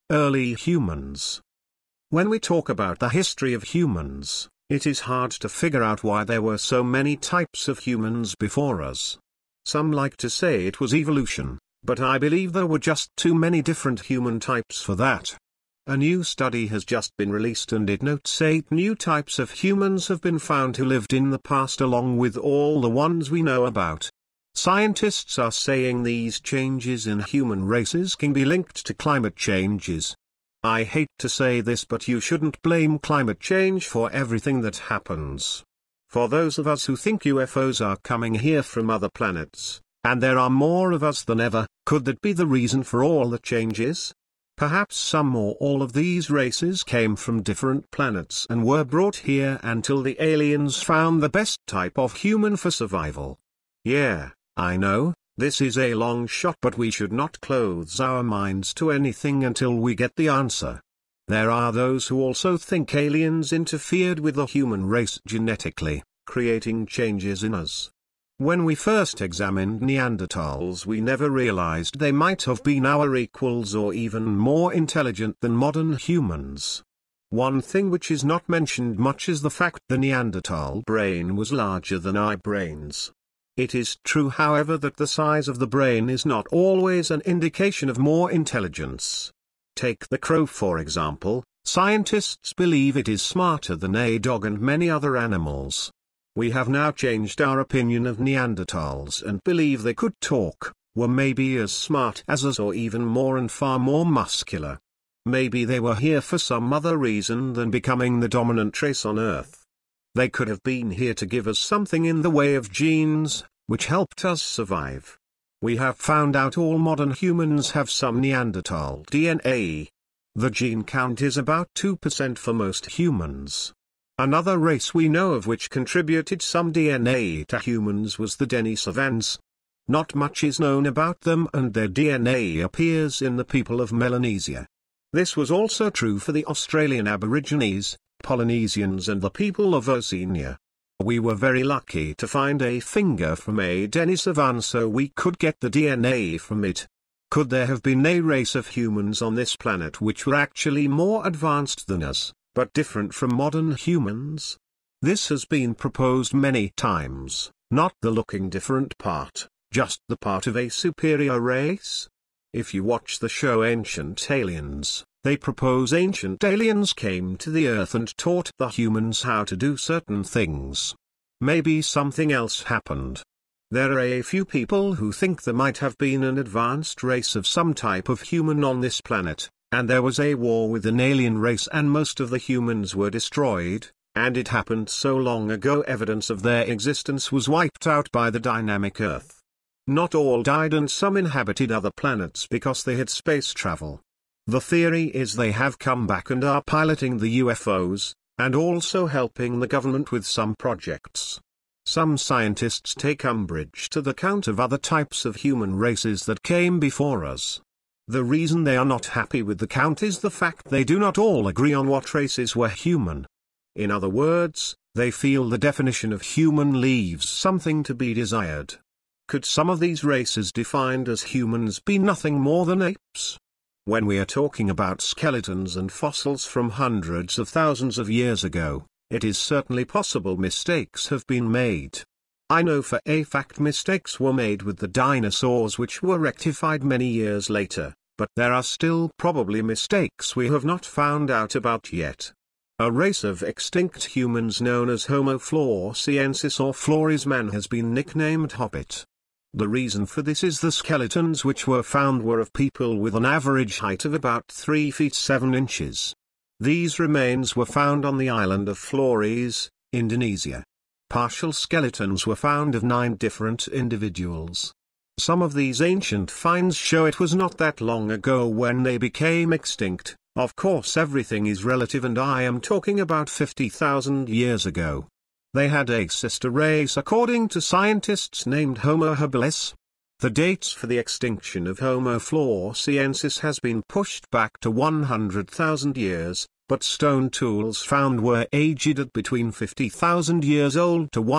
Early humans. When we talk about the history of humans, it is hard to figure out why there were so many types of humans before us. Some like to say it was evolution, but I believe there were just too many different human types for that. A new study has just been released and it notes 8 new types of humans have been found who lived in the past along with all the ones we know about. Scientists are saying these changes in human races can be linked to climate changes. I hate to say this, but you shouldn't blame climate change for everything that happens. For those of us who think UFOs are coming here from other planets, and there are more of us than ever, could that be the reason for all the changes? Perhaps some or all of these races came from different planets and were brought here until the aliens found the best type of human for survival. Yeah, I know, this is a long shot, but we should not close our minds to anything until we get the answer. There are those who also think aliens interfered with the human race genetically, creating changes in us. When we first examined Neanderthals, we never realized they might have been our equals or even more intelligent than modern humans. One thing which is not mentioned much is the fact the Neanderthal brain was larger than our brains. It is true, however, that the size of the brain is not always an indication of more intelligence. Take the crow for example. Scientists believe it is smarter than a dog and many other animals. We have now changed our opinion of Neanderthals and believe they could talk, were maybe as smart as us or even more and far more muscular. Maybe they were here for some other reason than becoming the dominant race on Earth. They could have been here to give us something in the way of genes, which helped us survive. We have found out all modern humans have some Neanderthal DNA. The gene count is about 2% for most humans. Another race we know of which contributed some DNA to humans was the Denisovans. Not much is known about them, and their DNA appears in the people of Melanesia. This was also true for the Australian Aborigines, Polynesians and the people of Oceania. We were very lucky to find a finger from a Denisovan so we could get the DNA from it. Could there have been a race of humans on this planet which were actually more advanced than us, but different from modern humans? This has been proposed many times, not the looking different part, just the part of a superior race. If you watch the show Ancient Aliens, they propose ancient aliens came to the Earth and taught the humans how to do certain things. Maybe something else happened. There are a few people who think there might have been an advanced race of some type of human on this planet, and there was a war with an alien race and most of the humans were destroyed, and it happened so long ago evidence of their existence was wiped out by the dynamic Earth. Not all died and some inhabited other planets because they had space travel. The theory is they have come back and are piloting the UFOs, and also helping the government with some projects. Some scientists take umbrage to the count of other types of human races that came before us. The reason they are not happy with the count is the fact they do not all agree on what races were human. In other words, they feel the definition of human leaves something to be desired. Could some of these races defined as humans be nothing more than apes? When we are talking about skeletons and fossils from hundreds of thousands of years ago, it is certainly possible mistakes have been made. I know for a fact mistakes were made with the dinosaurs which were rectified many years later, but there are still probably mistakes we have not found out about yet. A race of extinct humans known as Homo floresiensis or Flores man has been nicknamed Hobbit. The reason for this is the skeletons which were found were of people with an average height of about 3 feet 7 inches. These remains were found on the island of Flores, Indonesia. Partial skeletons were found of 9 different individuals. Some of these ancient finds show it was not that long ago when they became extinct. Of course everything is relative and I am talking about 50,000 years ago. They had a sister race according to scientists named Homo habilis. The dates for the extinction of Homo floresiensis has been pushed back to 100,000 years, but stone tools found were aged at between 50,000 years old to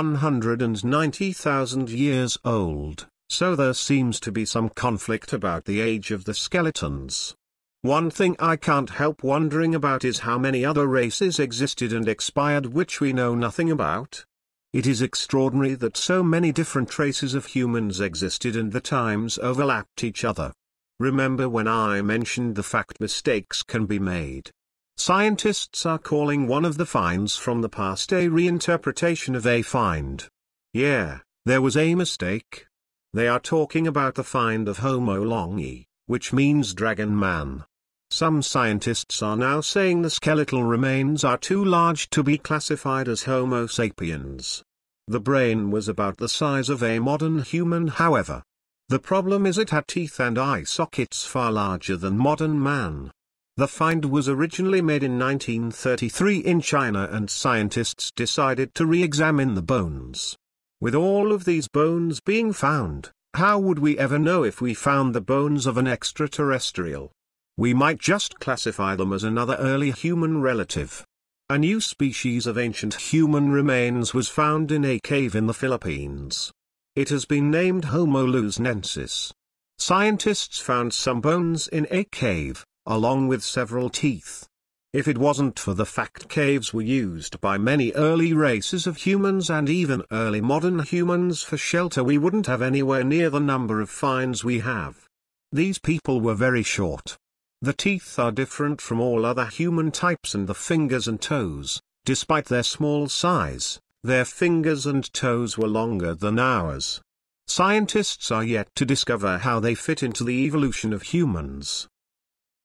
190,000 years old, so there seems to be some conflict about the age of the skeletons. One thing I can't help wondering about is how many other races existed and expired which we know nothing about. It is extraordinary that so many different races of humans existed and the times overlapped each other. Remember when I mentioned the fact mistakes can be made? Scientists are calling one of the finds from the past a reinterpretation of a find. Yeah, there was a mistake. They are talking about the find of Homo longi, which means dragon man. Some scientists are now saying the skeletal remains are too large to be classified as Homo sapiens. The brain was about the size of a modern human, however. The problem is it had teeth and eye sockets far larger than modern man. The find was originally made in 1933 in China and scientists decided to re-examine the bones. With all of these bones being found, how would we ever know if we found the bones of an extraterrestrial? We might just classify them as another early human relative. A new species of ancient human remains was found in a cave in the Philippines. It has been named Homo luznensis. Scientists found some bones in a cave, along with several teeth. If it wasn't for the fact caves were used by many early races of humans and even early modern humans for shelter, we wouldn't have anywhere near the number of finds we have. These people were very short. The teeth are different from all other human types and the fingers and toes, despite their small size, their fingers and toes were longer than ours. Scientists are yet to discover how they fit into the evolution of humans.